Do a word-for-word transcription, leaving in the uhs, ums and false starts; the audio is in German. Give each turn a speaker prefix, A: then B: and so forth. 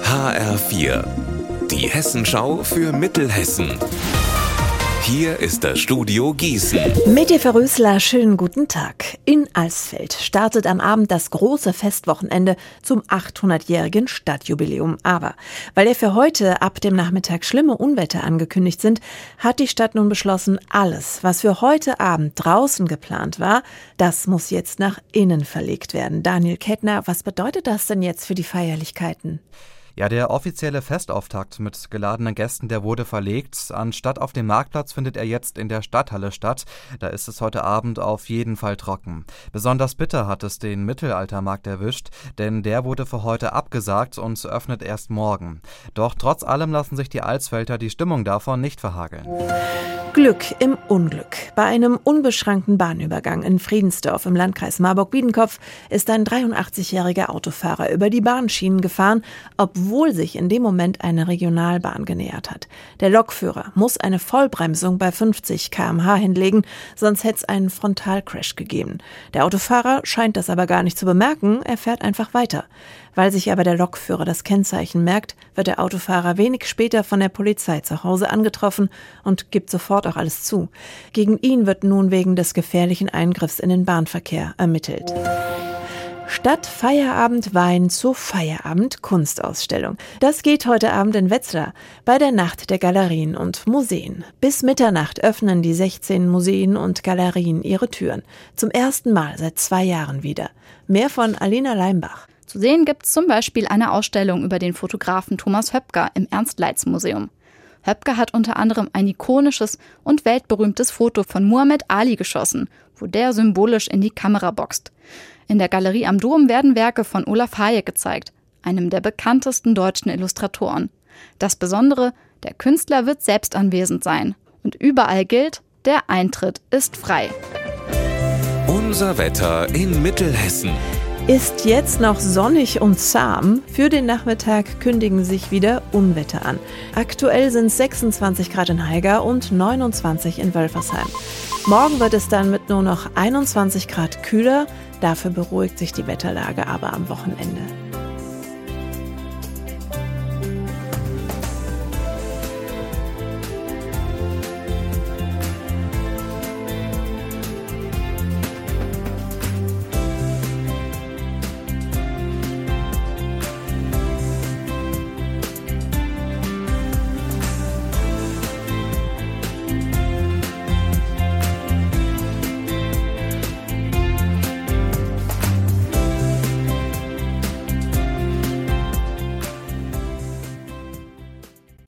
A: H R vier, die Hessenschau für Mittelhessen. Hier ist das Studio Gießen.
B: Metje Verrösler, schönen guten Tag. In Alsfeld startet am Abend das große Festwochenende zum achthundertjährigen Stadtjubiläum. Aber weil ja für heute ab dem Nachmittag schlimme Unwetter angekündigt sind, hat die Stadt nun beschlossen, alles, was für heute Abend draußen geplant war, das muss jetzt nach innen verlegt werden. Daniel Kettner, was bedeutet das denn jetzt für die Feierlichkeiten?
C: Ja, der offizielle Festauftakt mit geladenen Gästen, der wurde verlegt. Anstatt auf dem Marktplatz findet er jetzt in der Stadthalle statt. Da ist es heute Abend auf jeden Fall trocken. Besonders bitter hat es den Mittelaltermarkt erwischt, denn der wurde für heute abgesagt und öffnet erst morgen. Doch trotz allem lassen sich die Alsfelder die Stimmung davon nicht verhageln.
B: Glück im Unglück. Bei einem unbeschrankten Bahnübergang in Friedensdorf im Landkreis Marburg-Biedenkopf ist ein dreiundachtzigjähriger Autofahrer über die Bahnschienen gefahren, obwohl sich in dem Moment eine Regionalbahn genähert hat. Der Lokführer muss eine Vollbremsung bei fünfzig Kilometer pro Stunde hinlegen, sonst hätte es einen Frontalcrash gegeben. Der Autofahrer scheint das aber gar nicht zu bemerken, er fährt einfach weiter. Weil sich aber der Lokführer das Kennzeichen merkt, wird der Autofahrer wenig später von der Polizei zu Hause angetroffen und gibt sofort auch alles zu. Gegen ihn wird nun wegen des gefährlichen Eingriffs in den Bahnverkehr ermittelt. Statt Feierabend Wein zur Feierabend Kunstausstellung. Das geht heute Abend in Wetzlar bei der Nacht der Galerien und Museen. Bis Mitternacht öffnen die sechzehn Museen und Galerien ihre Türen. Zum ersten Mal seit zwei Jahren wieder. Mehr von Alina Leimbach.
D: Zu sehen gibt es zum Beispiel eine Ausstellung über den Fotografen Thomas Höpker im Ernst-Leitz-Museum. Höpker hat unter anderem ein ikonisches und weltberühmtes Foto von Muhammad Ali geschossen, wo der symbolisch in die Kamera boxt. In der Galerie am Dom werden Werke von Olaf Hayek gezeigt, einem der bekanntesten deutschen Illustratoren. Das Besondere, der Künstler wird selbst anwesend sein. Und überall gilt, der Eintritt ist frei.
A: Unser Wetter in Mittelhessen.
B: Ist jetzt noch sonnig und zahm. Für den Nachmittag kündigen sich wieder Unwetter an. Aktuell sind es sechsundzwanzig Grad in Haiger und neunundzwanzig in Wölfersheim. Morgen wird es dann mit nur noch einundzwanzig Grad kühler. Dafür beruhigt sich die Wetterlage aber am Wochenende.